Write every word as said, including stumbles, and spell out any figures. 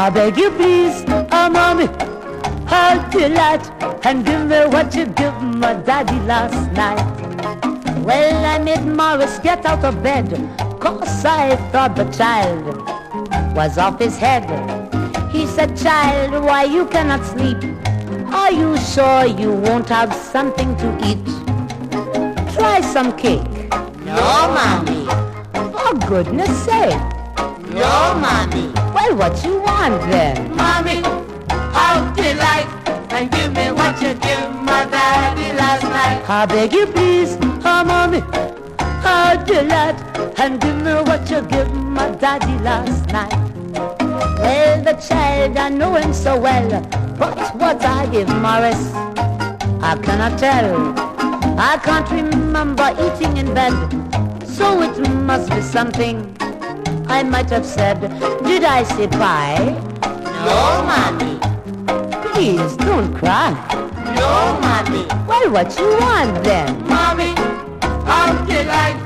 I beg you please, oh mommy, hold your light and give me what you give my daddy last night. Well, I made Morris get out of bed, 'cause I thought the child was off his head. He said, child, why you cannot sleep? Are you sure you won't have something to eat? Try some cake. No, mommy. For goodness sake. No, mommy. Well, what you want then? Mommy, hold your light and give me what you give my daddy last night. I beg you please, oh mommy, hold your light and give me what you give my daddy last night. Well, the child, I know him so well, but what I give Morris, I cannot tell. I can't remember eating in bed, so it must be something I might have said. Did I say pie? No, mommy. Please, don't cry. No, mommy. Well, what you want then? Mommy, hold your light